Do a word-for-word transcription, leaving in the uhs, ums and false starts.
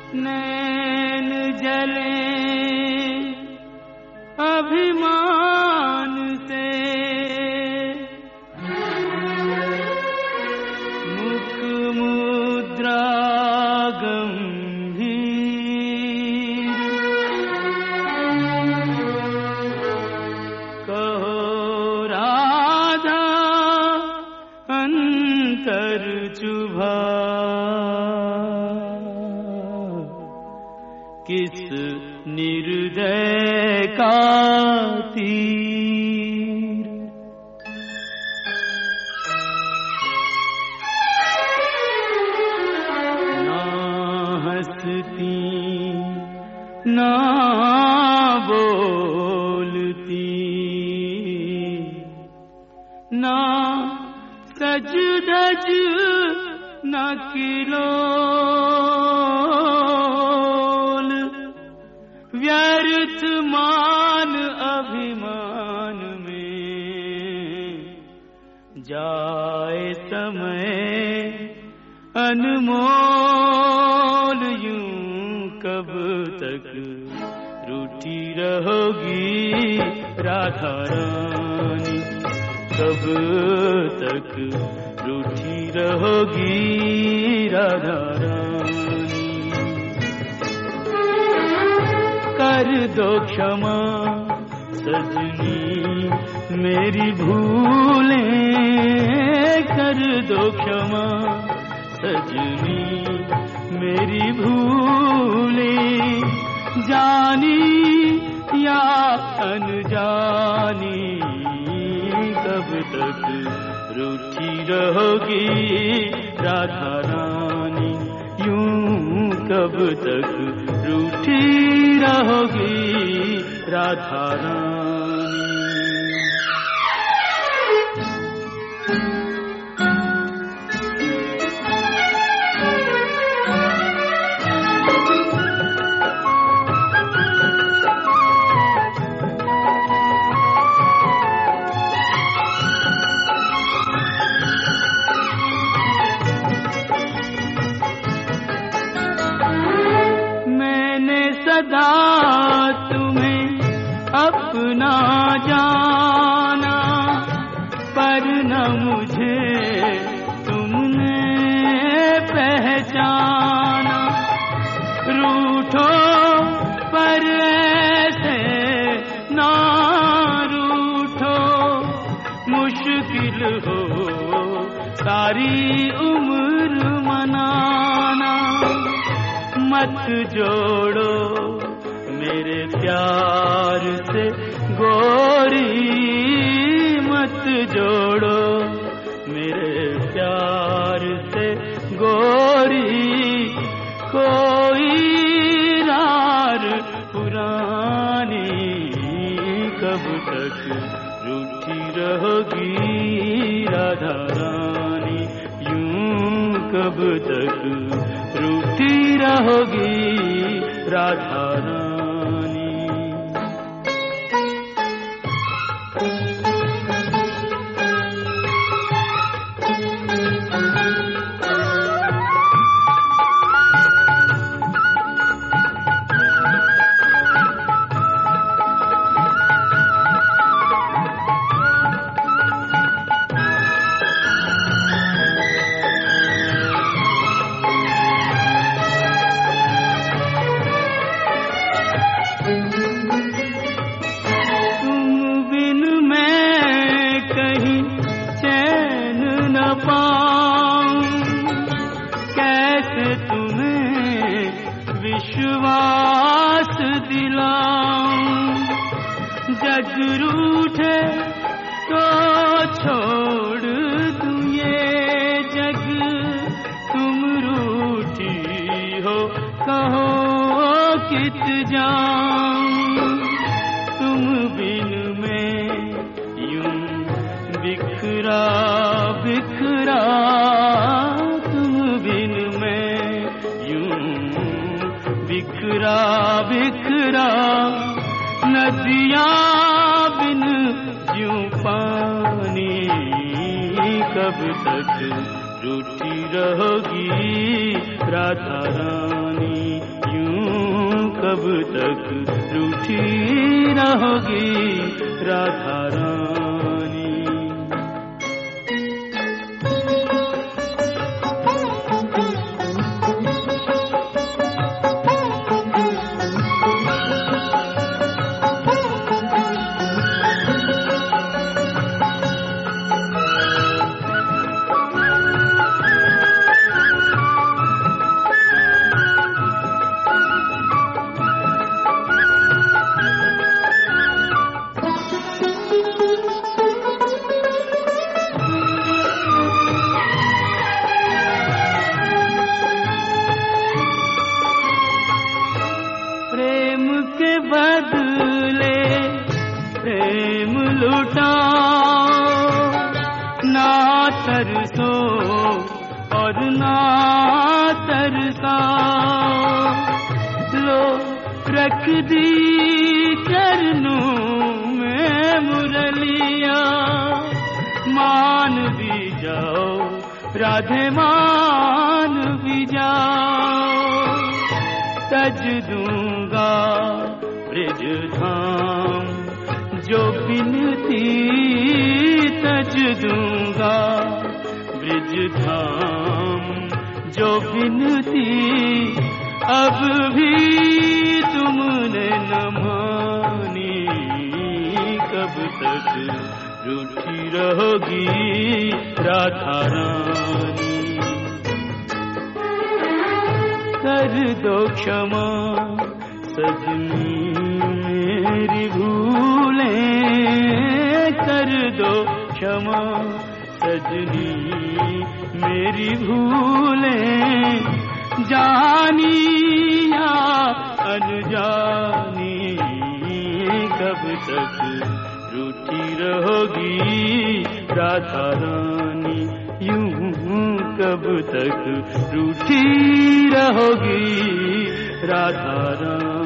नैन जले अभिमान से, मुख मुद्रा गंभीर, कहो राधा अंतर चुभा, किस निर्दय का तीर। ना हंसती ना बोलती, ना सज धज न किलोल, व्यर्थ मान अभिमान में, जाए समय अनमोल। यूं कब तक रूठी रहोगी राधा रानी, कब तक रूठी रहोगी राधा रानी। कर दो क्षमा सजनी मेरी भूलें, कर दो क्षमा सजनी मेरी भूलें, जानी या अनजानी, कब तक रूठी रहोगी राधा रानी, यूं कब तक रूठी रहोगी राधा रानी। सदा तुम्हें अपना जाना, पर न मुझे तुमने पहचाना। रूठो पर ऐसे ना रूठो, मुश्किल हो सारी उम्र मनाना। मत जोड़ो मेरे प्यार से गोरी, मत जोड़ो मेरे प्यार से गोरी, कोई रार पुरानी, कब तक रूठी रहोगी राधा रानी, यूं कब तक रूठी रहोगी राधा रानी। विश्वास दिलाऊं, जग रूठे तो छोड़ दूं ये जग, तुम रूठी हो कहो कित जाऊं। तुम बिन मैं यूं बिखरा बिखरा, तुम बिन मैं यूं बिखरा बिखरा, नदियाँ बिन यूं पानी, कब तक रूठी रहोगी राधा रानी, कब तक रूठी रहोगी राधा रानी। प्रेम के बदले प्रेम लुटाओ, ना तरसो और ना तरसाओ। लो रख दी चरणों में मुरलिया, मान भी जाओ राधे मान भी जाओ। तज दूंगा ब्रिज धाम जो बिनती, तज दूंगा ब्रिज धाम जो बिनती। अब भी तुमने न मानी, कब तक रूठी रहोगी राधा रानी। कर दो क्षमा सजनी मेरी भूलें, कर दो क्षमा सजनी मेरी भूलें। जानी या अनजानी, कब तक रूठी रहोगी राधा रानी। यूं कब तक रूठी रहोगी राधा रानी।